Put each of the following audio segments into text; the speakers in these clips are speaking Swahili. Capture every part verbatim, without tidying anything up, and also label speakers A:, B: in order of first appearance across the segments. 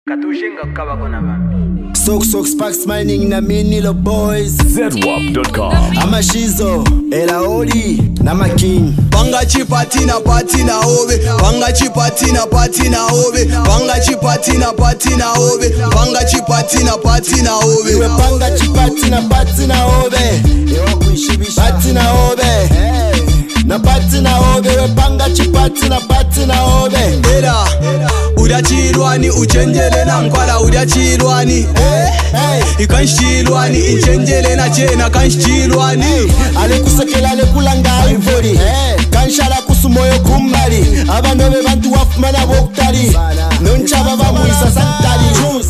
A: Sok Sok Sparks mining na minilo boys
B: zedwap dot com
A: Amashizo, Elaoli, na Making
C: Panga chipati na pati na ove Panga chipati na pati na ove Panga chipati na pati na ove Panga chipati na pati na ove
A: Iwe panga chipati na pati na ove Ewa kuishibisha Pati na ove Na pati na ove We panga chipati na pati na ove
C: Era Uda chilwani uchenjele na nkwala uda chilwani Eh Ikanshilwani inchenjele na chena kanshilwani
A: Ale kusekela ale kulanga ivori Kanshala kusumoyo kumbali Abanobe bantu wafumana boktari Nonchaba bamuisa santari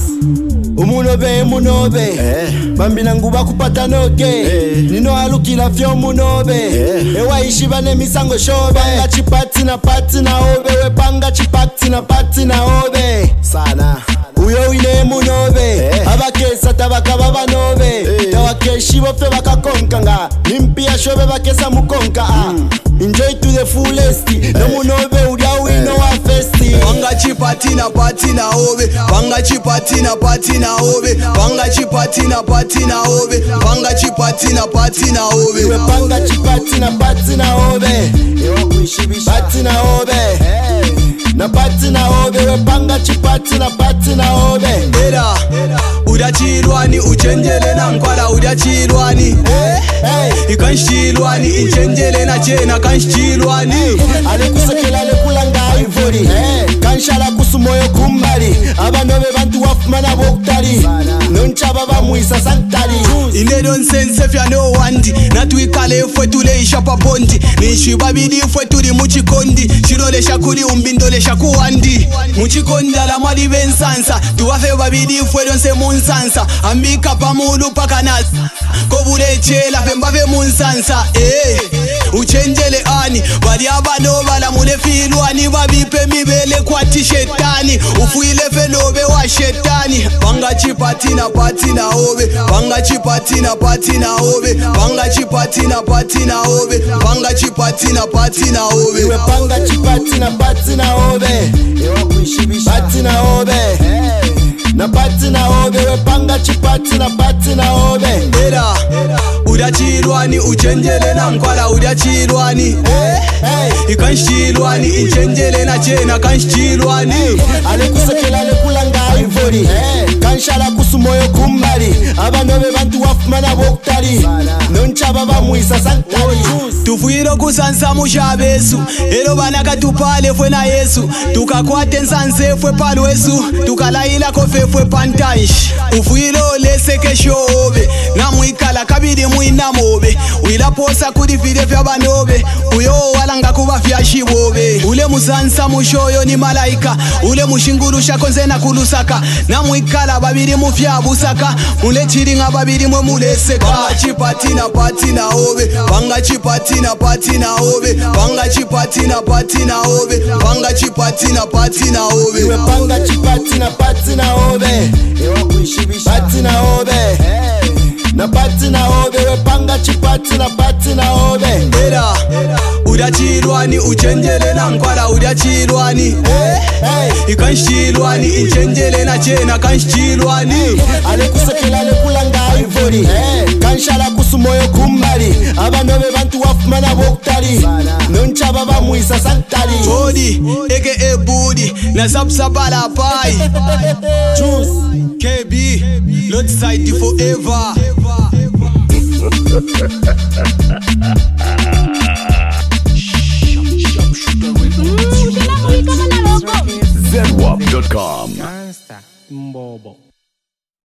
A: Umunobe munobe Bambina nguba kupata noge Nino alukila fyo munobe Ewa ishibane misango shobe Panga chipati na pati na obe We panga chipati na pati na obe Sana Uyo wile munobe Abakesa tabaka baba nobe Tawakeshi bofe baka konkanga Nimpia shobe bakesa mukonka Enjoy to the fullest No munobe udia wino wa festi
C: Panga chipati na pati na obe Panga chipati na pati na obe Panga chipati na pati na obe Panga chipati na pati na obe
A: Iwe panga chipati na pati na obe Ewa kuishibisha Pati na obe Na pati na obe We panga chipati na pati na obe
C: Era Uda chilwani uchenjele na nkwala uda chilwani Ikanshilwani inchenjele na chena kanshilwani
A: Ale kusekela ale kulanga ivori Kanshala kusumoyo kumbali Abanobe bantu wafumana boktari Nonchaba bamuisa santari
C: Ine don sense fya no wandi Natwikale fwe tule isha papondi Nishibabidi fwe tuli muchikondi Shirole shakuli umbindole shakuwandi Muchikondi ala mali bensansa Tuwafe babidi fwe donse munsansa Ambika pamulu pakanas Kobule chela fembafe munsansa Eh Uchenjele ani Bali abano bala mule filwani Babipe mibele kwa tishetani Ufuile fenobe wa shetani Panga chipati na pati na obe Panga chipati na pati na obe Panga chipati na pati na obe Panga chipati na pati na obe
A: Iwe panga chipati na pati na obe Ewa kuishibisha Pati na obe Na pati na obe We panga chipati na pati na obe
C: Era Uda chilwani uchenjele na nkwala uda chilwani Ikanshilwani inchenjele na chena kanshilwani
A: Ale kusekela ale kulanga ivori Kanshala kusumoyo kumbali Abanobe bantu wafumana boktari Nonchaba bamuisa santari
C: Tufuiro kusansa mushabesu Ero banaka tupale fwe na Yesu Tukakwate nsanse fwe palwesu Tukalaila kofe fwe pantansh Ufuiro leseke shobe Na muikala kabidi muina mobe Wila posa kudifide fya banobe Uyo walanga kuba fya shibobe Ule musansa mushoyo ni malaika Ule mushinguru shakonze na kulusaka Na muikala babidi mufya busaka Mule chiringa babidi mwe muleseka Panga chipati na pati na obe Panga chipati na pati na obe Panga chipati na pati na obe Panga chipati na pati na obe
A: Iwe panga chipati na pati na obe Ewa kuishibisha Pati na obe Na pati na obe We panga chipati na pati na obe
C: Era Uda chilwani uchenjele na nkwala uda chilwani Ikanshilwani inchenjele na chena kanshilwani
A: Ale kusekela ale kulanga ivori Kanshala kusumoyo kumbali Abanobe bantu wafumana boktari Nonchaba bamuisa santari
C: Body, aka booty Na sapsapala pai
A: Juice
C: K B Lord side forever
B: zedwap dot com
D: Gangsta, Mbobo.